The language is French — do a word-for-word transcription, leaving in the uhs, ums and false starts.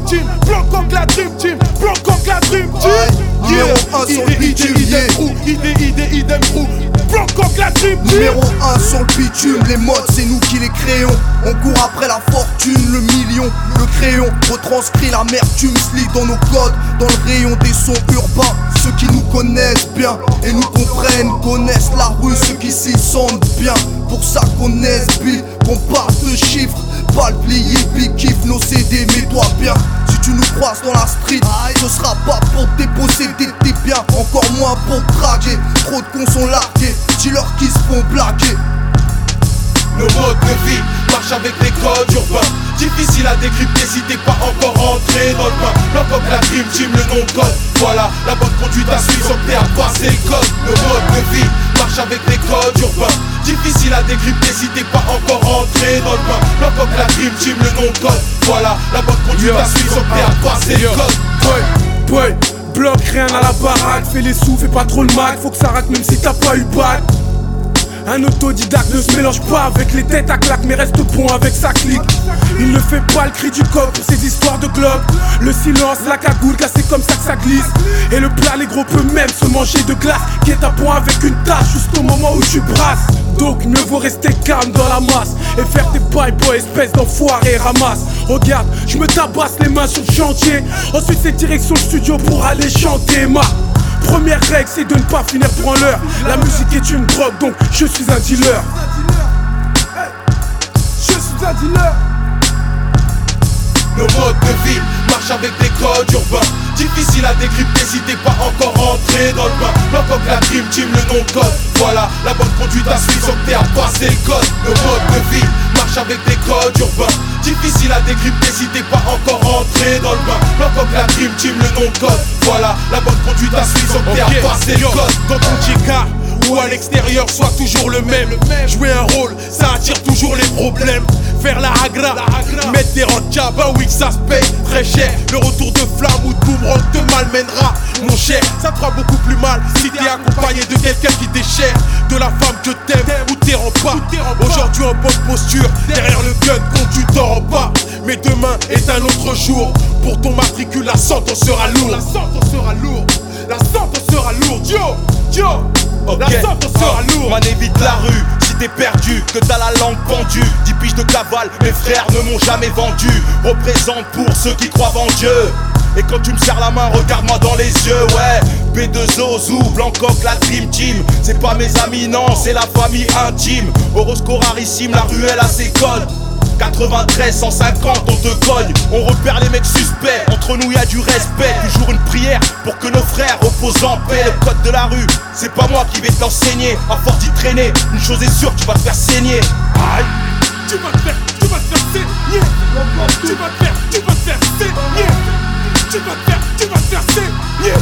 Team, blanc comme la Dream Team, blanc comme la Dream Team. Numéro un sur le bitume, idem crew, idée, idée, idem crew, blanc comme la Dream Team. Numéro un sur le bitume, les modes c'est nous qui les créons. On court après la fortune, le million, le crayon retranscrit l'amertume, se lit dans nos codes, dans le rayon des sons urbains. Ceux qui nous connaissent bien et nous comprennent, connaissent la rue, ceux qui s'y sentent bien. Pour ça qu'on est beat, qu'on parle de chiffres, pas le plié, big kiff nos C D, mets-toi bien. Si tu nous croises dans la street, ce sera pas pour déposséder tes biens, encore moins pour draguer. Trop de cons sont largués, dis-leur qui se font blaguer. Nos modes de vie marchent avec les codes urbains. Difficile à décrypter si t'es pas encore rentré dans le bain. Blanc comme la Dream Team, le nom de code. Voilà la bonne conduite à suivre, sauf que t'es à passer le code. Nos modes de vie marchent avec les codes urbains. Difficile à décrypter si t'es pas encore rentré dans le bain. Blanc comme la Dream Team, le nom de code. Voilà la bonne conduite à suivre, sauf que t'es à passer le code. Boy, boy, bloc, rien à la baraque. Fais les sous, fais pas trop le mag. Faut que ça rate même si t'as pas eu bac. Un autodidacte ne se mélange pas avec les têtes à claque, mais reste bon avec sa clique. Il ne fait pas le cri du coq pour ses histoires de globe. Le silence, la cagoule, là c'est comme ça que ça glisse. Et le plat, les gros peut même se manger de glace, qui est à point avec une tache juste au moment où tu brasses. Donc mieux vaut rester calme dans la masse et faire tes bails, boy, espèce d'enfoiré, ramasse. Regarde, je me tabasse les mains sur le chantier. Ensuite c'est direction le studio pour aller chanter ma première règle, c'est de ne pas finir pour un leurre. La musique est une drogue, donc je suis un dealer. Je suis un dealer. Nos modes de vie marchent avec des codes urbains. Difficile à décrypter si t'es pas encore rentré dans le bain. Blanc comme la Dream Team, le nom de code. Voilà la bonne conduite à suivre, sauf que t'es à passer le code. Nos modes de vie marchent avec des codes urbains. Difficile à décrypter si t'es pas encore rentré dans le bain. Blanc comme la Dream Team, le nom de code. Voilà la bonne conduite à suivre, sauf que t'es à passer le code. Dans ton J K ou à l'extérieur, soit toujours le même. Jouer un rôle, ça attire toujours les problèmes. Faire la agra, mettre des ranchas, bah oui que ça se paye très cher. Le retour de flamme ou de boomerang te malmènera, mon cher. Ça te fera beaucoup plus mal si t'es accompagné de quelqu'un qui t'est cher. De la femme que t'aimes ou t'es en pas. Aujourd'hui en bonne posture, derrière le gun quand tu t'en rends pas. Mais demain est un autre jour. Pour ton matricule, la sentence sera lourde. La sentence sera lourde. La sentence sera lourde. Yo, yo. Okay. La sentence sera oh, lourde. Man, évite la rue si t'es perdu, que t'as la langue pendue. Dix piges de cavale, mes frères ne m'ont jamais vendu. Représente pour ceux qui croient en Dieu. Et quand tu me serres la main, regarde-moi dans les yeux, ouais. B deux O, Zou, Blancoc, la Dream Team. C'est pas mes amis, non, c'est la famille intime. Horoscope rarissime, la ruelle a ses codes. quatre-vingt-treize, cent cinquante, on te cogne. On repère les mecs suspects, entre nous y'a du respect. Toujours une prière pour que nos frères reposent en paix. Le code de la rue, c'est pas moi qui vais t'enseigner. À force d'y traîner, une chose est sûre, tu vas te faire saigner. Aïe, tu vas te faire, tu vas te faire saigner. Tu vas te faire, tu vas te faire saigner. Tu vas te faire, tu vas te faire saigner.